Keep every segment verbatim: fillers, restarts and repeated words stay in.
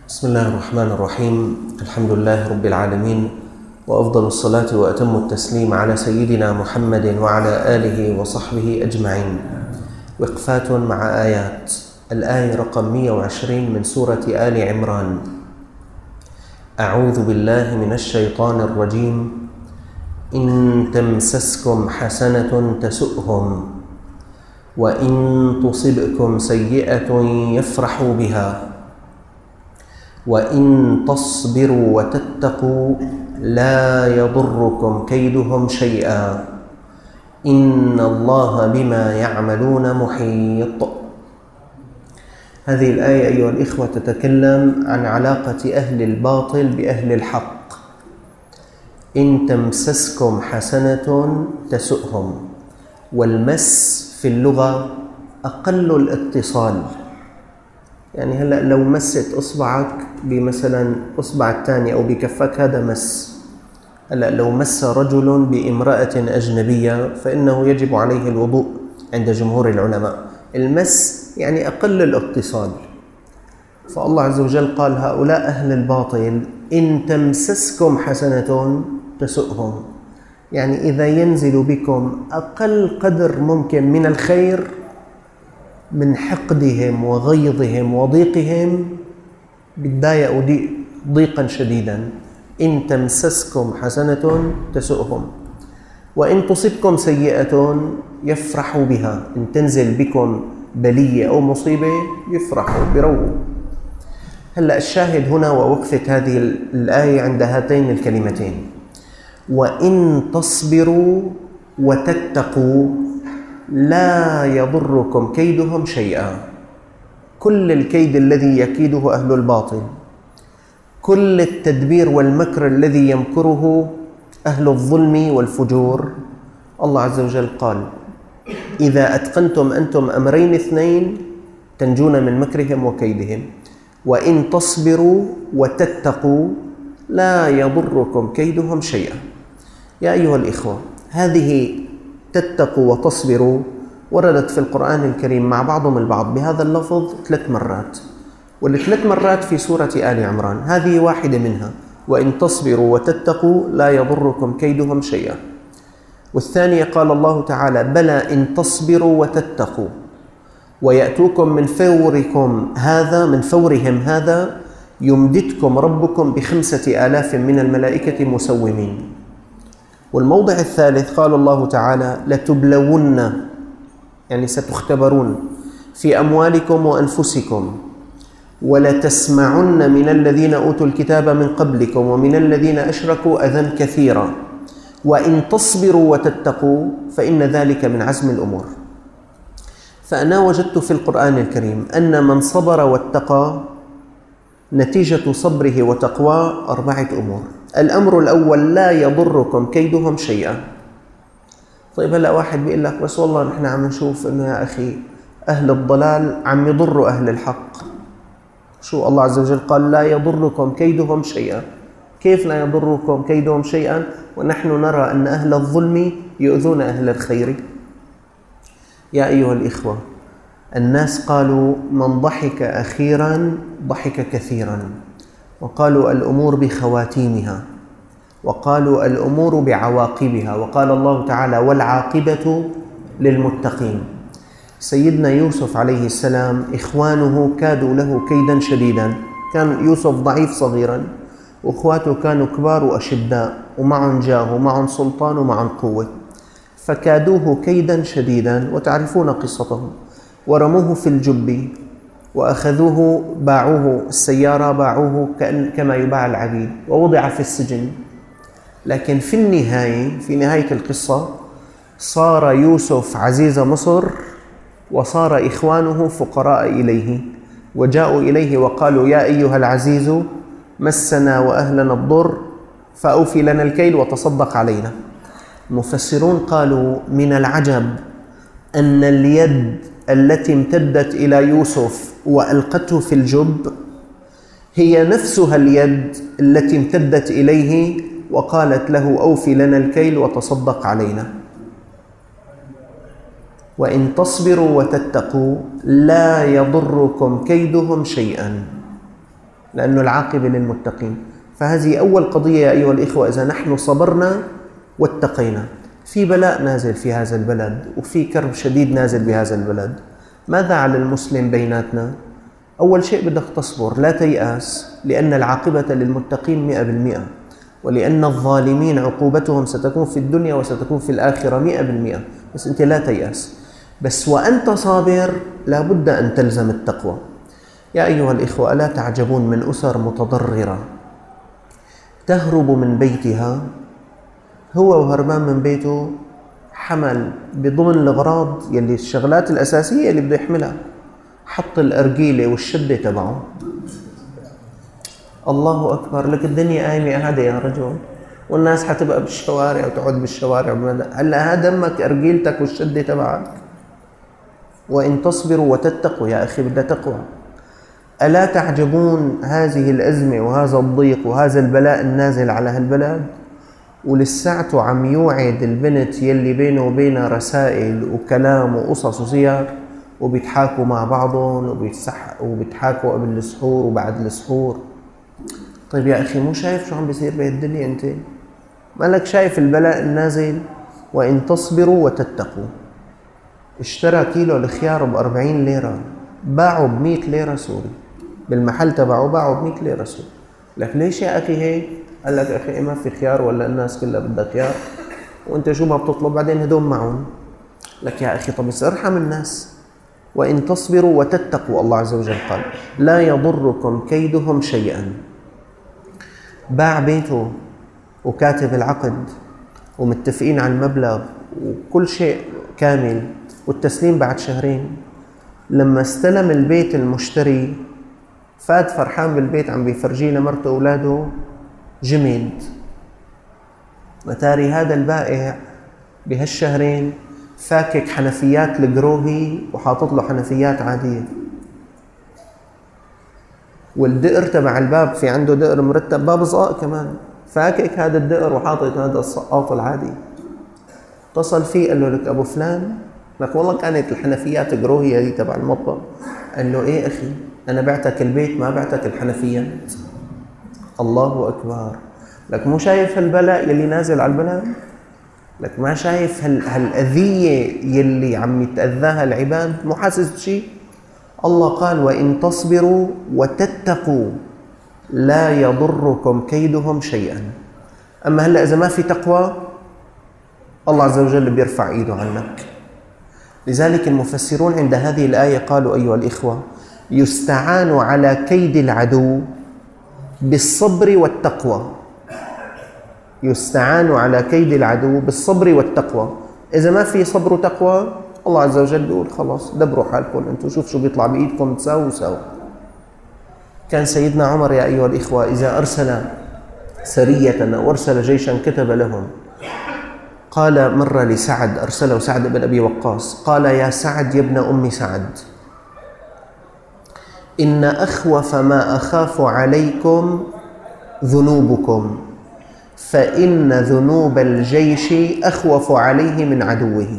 بسم الله الرحمن الرحيم. الحمد لله رب العالمين، وأفضل الصلاة وأتم التسليم على سيدنا محمد وعلى آله وصحبه أجمعين. وقفات مع آيات. الآية رقم مئة وعشرين من سورة آل عمران. أعوذ بالله من الشيطان الرجيم. إن تمسسكم حسنة تسؤهم، وإن تصبكم سيئة يفرحوا بها، وإن تصبروا وتتقوا لا يضركم كيدهم شيئا، إن الله بما يعملون محيط. هذه الآية أيها الإخوة تتكلم عن علاقة أهل الباطل بأهل الحق. إن تمسسكم حسنة تسؤهم، والمس في اللغة أقل الاتصال. يعني هلأ لو مست إصبعك بمثلا إصبع الثاني أو بكفك هذا مس. هلأ لو مس رجل بامرأة أجنبية فإنه يجب عليه الوضوء عند جمهور العلماء. المس يعني أقل الاتصال. فالله عز وجل قال هؤلاء أهل الباطل إن تمسسكم حسنة تسؤهم، يعني إذا ينزل بكم أقل قدر ممكن من الخير من حقدهم وغيظهم وضيقهم بتضايقوا ضيقا شديدا. إن تمسسكم حسنة تسؤهم، وإن تصبكم سيئة يفرحوا بها. إن تنزل بكم بلية أو مصيبة يفرحوا برووا. هلأ الشاهد هنا ووقفة هذه الآية عند هاتين الكلمتين: وإن تصبروا وتتقوا لا يضركم كيدهم شيئا. كل الكيد الذي يكيده أهل الباطل، كل التدبير والمكر الذي يمكره أهل الظلم والفجور، الله عز وجل قال إذا أتقنتم أنتم أمرين اثنين تنجون من مكرهم وكيدهم. وإن تصبروا وتتقوا لا يضركم كيدهم شيئا. يا أيها الإخوة، هذه تتقوا وتصبروا وردت في القرآن الكريم مع بعضهم البعض بهذا اللفظ ثلاث مرات، والثلاث مرات في سورة آل عمران. هذه واحدة منها، وإن تصبروا وتتقوا لا يضركم كيدهم شيئا. والثانية قال الله تعالى بلى إن تصبروا وتتقوا ويأتوكم من فوركم هذا من فورهم هذا يمددكم ربكم بخمسة آلاف من الملائكة مسومين. والموضع الثالث قال الله تعالى لتبلون، يعني ستختبرون في أموالكم وأنفسكم، ولتسمعن من الذين أوتوا الكتاب من قبلكم ومن الذين أشركوا أذى كثيرا، وإن تصبروا وتتقوا فإن ذلك من عزم الأمور. فأنا وجدت في القرآن الكريم أن من صبر واتقى نتيجة صبره وتقوى أربعة أمور. الأمر الأول لا يضركم كيدهم شيئا. طيب هلأ واحد بيقول لك بس والله نحن عم نشوف إنه يا أخي أهل الضلال عم يضروا أهل الحق. شو الله عز وجل قال لا يضركم كيدهم شيئا. كيف لا يضركم كيدهم شيئا ونحن نرى أن أهل الظلم يؤذون أهل الخير؟ يا أيها الإخوة، الناس قالوا من ضحك أخيرا ضحك كثيرا، وقالوا الأمور بخواتيمها، وقالوا الأمور بعواقبها، وقال الله تعالى والعاقبة للمتقين. سيدنا يوسف عليه السلام إخوانه كادوا له كيدا شديدا. كان يوسف ضعيف صغيرا، وأخواته كانوا كبار وأشداء ومعهم جاه ومعهم سلطان ومعهم قوة، فكادوه كيدا شديدا وتعرفون قصتهم. ورموه في الجب وأخذوه باعوه السيارة، باعوه كما يباع العبيد، ووضع في السجن. لكن في النهاية في نهاية القصة صار يوسف عزيز مصر، وصار إخوانه فقراء إليه، وجاءوا إليه وقالوا يا أيها العزيز مسنا وأهلنا الضر فأوفي لنا الكيل وتصدق علينا. المفسرون قالوا من العجب أن اليد التي امتدت إلى يوسف وألقته في الجب هي نفسها اليد التي امتدت إليه وقالت له أوفي لنا الكيل وتصدق علينا. وإن تصبروا وتتقوا لا يضركم كيدهم شيئا. لأنه العاقبة للمتقين. فهذه أول قضية يا أيها الإخوة، إذا نحن صبرنا واتقينا. في بلاء نازل في هذا البلد وفي كرب شديد نازل بهذا البلد، ماذا على المسلم بيناتنا؟ أول شيء بدك تصبر، لا تيأس، لأن العاقبة للمتقين مئة بالمئة، ولأن الظالمين عقوبتهم ستكون في الدنيا وستكون في الآخرة مئة بالمئة. بس أنت لا تيأس، بس وأنت صابر لابد أن تلزم التقوى. يا أيها الإخوة، ألا تعجبون من أسر متضررة تهرب من بيتها، هو وهربان من بيته حمل بضمن الأغراض يلي الشغلات الأساسية اللي بده يحملها، حط الأرجيلة والشدة تبعه. الله أكبر، لك الدنيا قايمة قاعدة يا رجل، والناس حتبقى بالشوارع وتقعد بالشوارع. هلا هذا دمك أرجيلتك والشدة تبعك. وإن تصبروا وتتقوا، يا أخي بدها تقوى. ألا تعجبون هذه الأزمة وهذا الضيق وهذا البلاء النازل على هالبلد، ولساعته عم يوعد البنت يلي بينه وبينها رسائل وكلام وقصص وصيغ، وبيتحاكوا مع بعضهم وبيتسح وبيتحاكوا قبل السحور وبعد السحور. طيب يا أخي، مو شايف شو عم بيصير بهالدنيا أنت؟ مالك شايف البلاء النازل؟ وإن تصبروا وتتقوا. اشترى كيلو الخيار بأربعين ليرة، باعوا بمئة ليرة سوري، بالمحل تبعه باعوا بمئة ليرة سوري. لك ليش يا أخي هيك؟ قال لك أخي ما في خيار ولا الناس كلها بدها خيار، وأنت شو ما بتطلب بعدين هدوم معهم. لك يا أخي طب ارحم الناس. وإن تصبروا وتتقوا، الله عز وجل قال لا يضركم كيدهم شيئا. باع بيته وكاتب العقد ومتفقين على المبلغ وكل شيء كامل، والتسليم بعد شهرين. لما استلم البيت المشتري فات فرحان بالبيت، عم بيفرجيه لمرته وأولاده، جمد. متاري هذا البائع بهالشهرين فاكك حنفيات الجروهي وحاطط له حنفيات عادية، والدقر تبع الباب في عنده دقر مرتب باب صقاق كمان، فاكك هذا الدقر وحاطط هذا السقاط العادي. اتصل فيه قال له لك أبو فلان، لك والله كانت الحنفيات جروهي هذه تبع المطبخ. قال له إيه أخي، أنا بعتك البيت ما بعتك الحنفيات. الله أكبر. لك مو شايف هالبلاء يلي نازل على البلد؟ لك ما شايف هال هالأذية يلي عم يتأذاها العباد؟ مو حاسس بشيء؟ الله قال وإن تصبروا وتتقوا لا يضركم كيدهم شيئا. أما هلأ إذا ما في تقوى، الله عز وجل بيرفع إيده عنك. لذلك المفسرون عند هذه الآية قالوا أيها الإخوة، يستعان على كيد العدو بالصبر والتقوى. يستعان على كيد العدو بالصبر والتقوى. إذا ما في صبر وتقوى، الله عز وجل بيقول خلاص دبروا حالكم انتم، شوف شو بيطلع بإيدكم تساووا سوا. كان سيدنا عمر يا أيها الإخوة إذا أرسل سرية أو أرسل جيشا كتب لهم. قال مرة لسعد، أرسله سعد بن أبي وقاص، قال يا سعد يا ابن أم سعد، إن أخوف ما أخاف عليكم ذنوبكم، فإن ذنوب الجيش أخوف عليه من عدوه.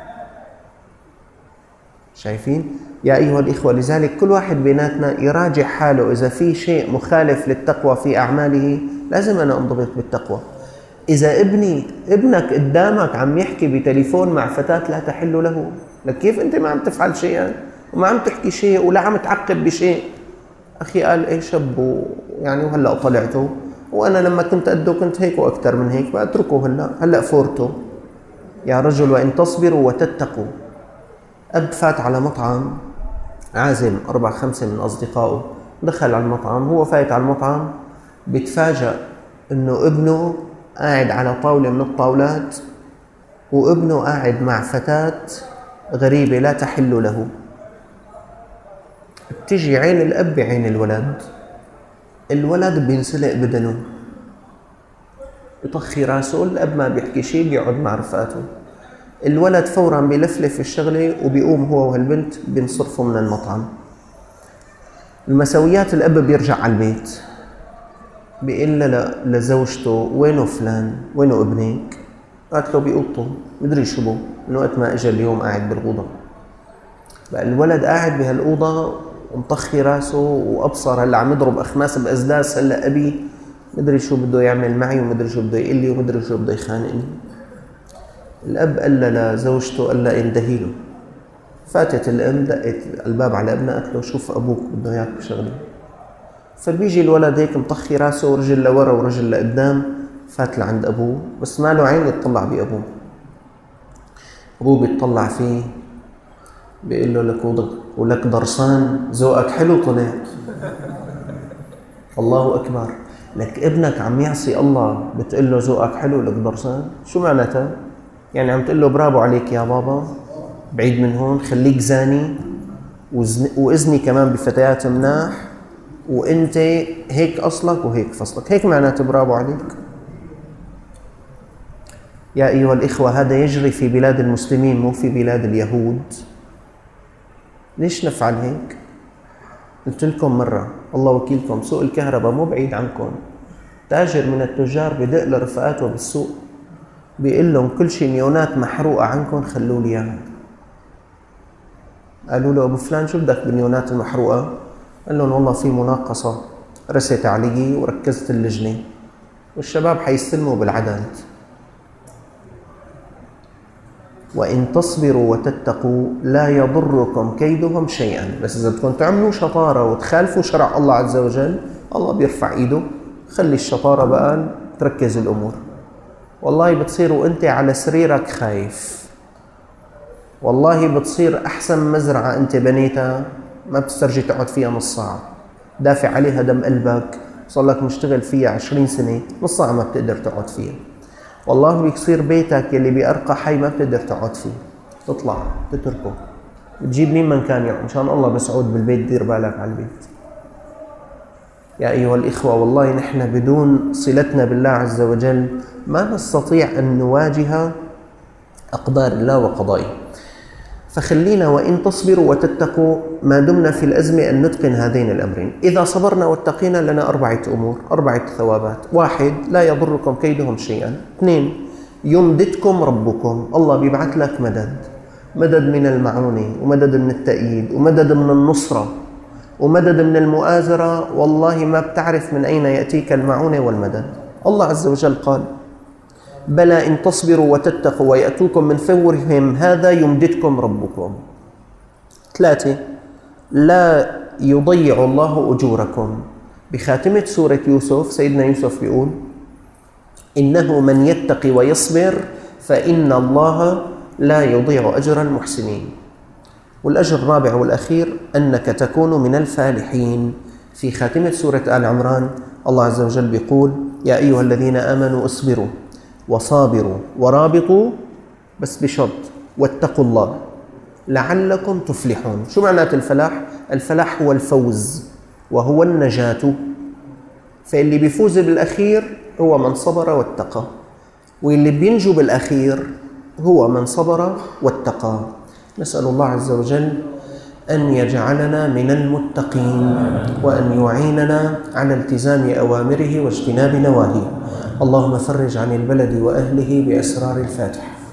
شايفين يا أيها الإخوة؟ لذلك كل واحد بيناتنا يراجع حاله، إذا في شيء مخالف للتقوى في أعماله لازم أنا أنضبط بالتقوى. إذا ابني ابنك قدامك عم يحكي بتليفون مع فتاة لا تحل له، لك كيف أنت ما عم تفعل شيئا وما عم تحكي شيء ولا عم تعقب بشيء؟ أخي قال إيه شب يعني وهلأ طلعته، وأنا لما كنت قده كنت هيك وأكثر من هيك، فأتركه هلأ هلأ فورته. يا رجل وإن تصبروا وتتقوا. أب فات على مطعم، عازم أربع خمسة من أصدقائه، دخل على المطعم، هو فايت على المطعم بيتفاجأ إنه ابنه قاعد على طاولة من الطاولات، وابنه قاعد مع فتاة غريبة لا تحل له. بتجي عين الأب بعين الولد، الولد بينسلق بدنه، يطخي راسه، الأب ما بيحكي شيء، بيقعد مع رفقاته. الولد فوراً بيلفلف الشغلة وبيقوم هو وهالبنت بينصرفوا من المطعم. المساويات الأب بيرجع على البيت، بيقول لزوجته وينه فلان، وينه ابنك؟ قالت له بأوضته، مدري شو بو، من وقت ما اجى اليوم قاعد بالأوضة. بقى الولد قاعد بهالأوضة ومطخي راسه وأبصر هلا عم يضرب أخماس بأسداس. هلا أبي مدري شو بده يعمل معي ومدري شو بده يقول لي ومدري شو بده يخانقني. الأب قال لزوجته قال لها اندهيله. فاتت الأم دقت الباب على ابنها قالت له شوف أبوك بده إياك بشغله. فبيجي الولد هيك مطخي راسه ورجل لورا ورجل لقدام، فات لعند أبوه بس ما له عين يطلع بأبوه. أبوه بيطلع فيه بيقول له لك ولك درسان ذوقك حلو طلع. الله أكبر، لك ابنك عم يعصي الله بتقول له ذوقك حلو لك درسان؟ شو معناتها؟ يعني عم تقول له برافو عليك يا بابا، بعيد من هون، خليك زاني وإذني كمان بفتيات مناح، وانت هيك أصلك وهيك فصلك، هيك معناته برافو عليك. يا أيها الإخوة، هذا يجري في بلاد المسلمين مو في بلاد اليهود. ليش نفعل هيك؟ قلت لكم مرة الله وكيلكم، سوق الكهرباء مو بعيد عنكم. تاجر من التجار بدق لرفقاته بالسوق بيقول لهم كل شيء نيونات محروقة عنكم خلوا لي اياها. قالوا له أبو فلان شو بدك بالنيونات المحروقة؟ قال لهم والله في مناقصة رست علي وركزت اللجنة والشباب حيستلموا بالعدد. وإن تصبروا وتتقوا لا يضركم كيدهم شيئا. بس إذا بدكم تعملوا شطارة وتخالفوا شرع الله عز وجل الله بيرفع إيده. خلي الشطارة بقى تركز الأمور. والله بتصير وأنت على سريرك خايف، والله بتصير أحسن مزرعة أنت بنيتها ما بتسترجي تقعد فيها نص ساعة، دافع عليها دم قلبك، صار لك مشتغل فيها عشرين سنة، نص ساعة ما بتقدر تقعد فيها. والله بيصير بيتك يلي بأرقى حي ما بتقدر تقعد فيه، تطلع تتركه، بتجيب مين من كان يعني مشان الله بس عود بالبيت، دير بالك على البيت. يا أيها الإخوة، والله نحن بدون صلتنا بالله عز وجل ما نستطيع أن نواجه أقدار الله وقضائه. فخلينا وإن تصبروا وتتقوا ما دمنا في الأزمة أن نتقن هذين الأمرين. إذا صبرنا واتقينا لنا أربعة أمور، أربعة ثوابات. واحد، لا يضركم كيدهم شيئا. اثنين، يمددكم ربكم، الله بيبعث لك مدد، مدد من المعونة ومدد من التأييد ومدد من النصرة ومدد من المؤازرة. والله ما بتعرف من أين يأتيك المعونة والمدد. الله عز وجل قال بلى إن تصبروا وتتقوا ويأتوكم من فورهم هذا يمددكم ربكم. ثلاثة، لا يضيع الله أجوركم. بخاتمة سورة يوسف سيدنا يوسف بيقول إنه من يتقي ويصبر فإن الله لا يضيع أجر المحسنين. والأجر الرابع والأخير أنك تكون من الفالحين. في خاتمة سورة آل عمران الله عز وجل بيقول يا أيها الذين آمنوا اصبروا وصابروا ورابطوا بس بشرط واتقوا الله لعلكم تفلحون. شو معنات الفلاح؟ الفلاح هو الفوز وهو النجاة. فاللي بيفوز بالأخير هو من صبر واتقى، واللي بينجو بالأخير هو من صبر واتقى. نسأل الله عز وجل أن يجعلنا من المتقين وأن يعيننا على التزام أوامره واجتناب نواهيه. اللهم فرج عن البلد وأهله بأسرار الفاتحة.